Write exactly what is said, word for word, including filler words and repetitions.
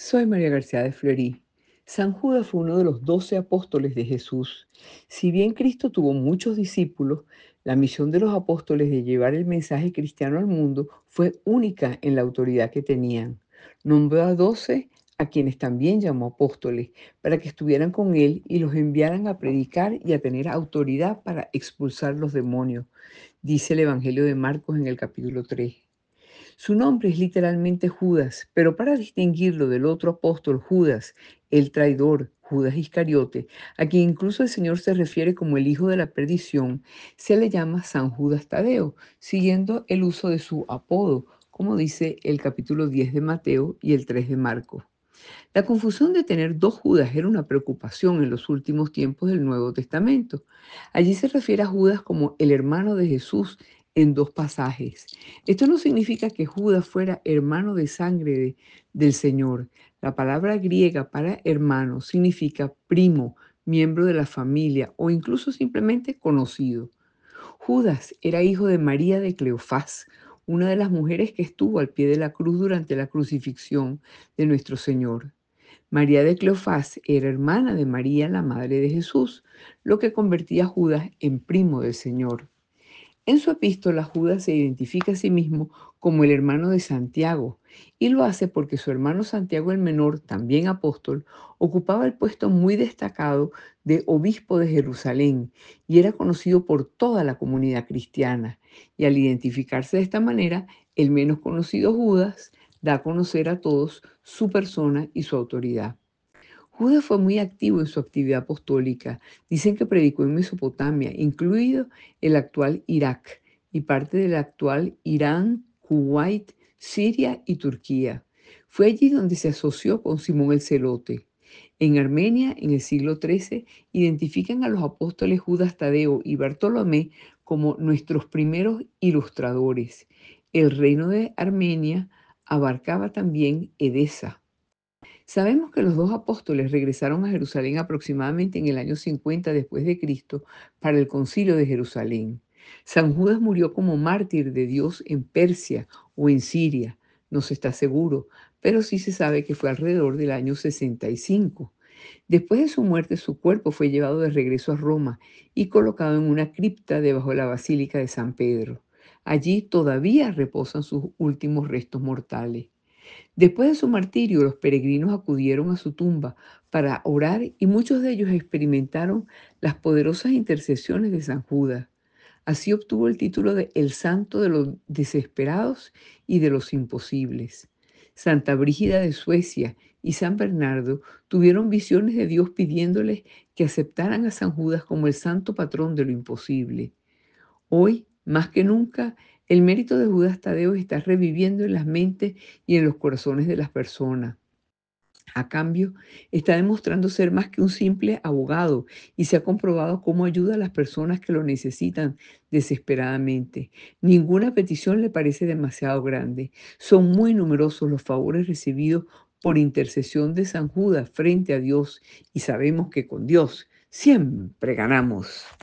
Soy María García de Fleury. San Judas fue uno de los doce apóstoles de Jesús. Si bien Cristo tuvo muchos discípulos, la misión de los apóstoles de llevar el mensaje cristiano al mundo fue única en la autoridad que tenían. Nombró a doce a quienes también llamó apóstoles, para que estuvieran con él y los enviaran a predicar y a tener autoridad para expulsar los demonios, dice el Evangelio de Marcos en el capítulo tres. Su nombre es literalmente Judas, pero para distinguirlo del otro apóstol Judas, el traidor, Judas Iscariote, a quien incluso el Señor se refiere como el hijo de la perdición, se le llama San Judas Tadeo, siguiendo el uso de su apodo, como dice el capítulo diez de Mateo y el tres de Marcos. La confusión de tener dos Judas era una preocupación en los últimos tiempos del Nuevo Testamento. Allí se refiere a Judas como el hermano de Jesús en dos pasajes. Esto no significa que Judas fuera hermano de sangre de- del Señor. La palabra griega para hermano significa primo, miembro de la familia o incluso simplemente conocido. Judas era hijo de María de Cleofás, una de las mujeres que estuvo al pie de la cruz durante la crucifixión de nuestro Señor. María de Cleofás era hermana de María, la madre de Jesús, lo que convertía a Judas en primo del Señor. En su epístola, Judas se identifica a sí mismo como el hermano de Santiago, y lo hace porque su hermano Santiago el menor, también apóstol, ocupaba el puesto muy destacado de obispo de Jerusalén y era conocido por toda la comunidad cristiana. Y al identificarse de esta manera, el menos conocido Judas da a conocer a todos su persona y su autoridad. Judas fue muy activo en su actividad apostólica. Dicen que predicó en Mesopotamia, incluido el actual Irak y parte del actual Irán, Kuwait, Siria y Turquía. Fue allí donde se asoció con Simón el Celote. En Armenia, en el siglo trece, identifican a los apóstoles Judas Tadeo y Bartolomé como nuestros primeros ilustradores. El reino de Armenia abarcaba también Edesa. Sabemos que los dos apóstoles regresaron a Jerusalén aproximadamente en el año cincuenta después de Cristo para el Concilio de Jerusalén. San Judas murió como mártir de Dios en Persia o en Siria, no se está seguro, pero sí se sabe que fue alrededor del año sesenta y cinco. Después de su muerte, su cuerpo fue llevado de regreso a Roma y colocado en una cripta debajo de la Basílica de San Pedro. Allí todavía reposan sus últimos restos mortales. Después de su martirio, los peregrinos acudieron a su tumba para orar y muchos de ellos experimentaron las poderosas intercesiones de San Judas. Así obtuvo el título de el santo de los desesperados y de los imposibles. Santa Brígida de Suecia y San Bernardo tuvieron visiones de Dios pidiéndoles que aceptaran a San Judas como el santo patrón de lo imposible. Hoy, más que nunca, el mérito de Judas Tadeo está reviviendo en las mentes y en los corazones de las personas. A cambio, está demostrando ser más que un simple abogado y se ha comprobado cómo ayuda a las personas que lo necesitan desesperadamente. Ninguna petición le parece demasiado grande. Son muy numerosos los favores recibidos por intercesión de San Judas frente a Dios y sabemos que con Dios siempre ganamos.